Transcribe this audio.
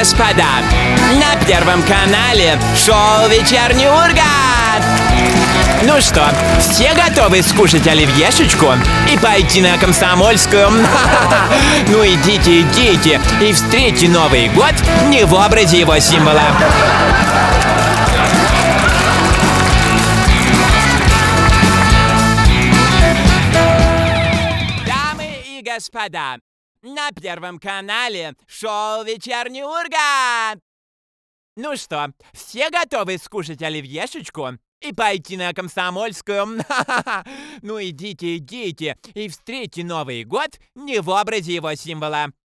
господа, на Первом канале шоу «Вечерний Ургант». Ну что, все готовы скушать оливьешечку и пойти на Комсомольскую? Ну идите и встретьте Новый год не в образе его символа. Дамы и господа, на Первом канале шоу «Вечерний Ургант». Ну что, все готовы скушать оливьешечку и пойти на Комсомольскую? Ну идите и встретьте Новый год не в образе его символа.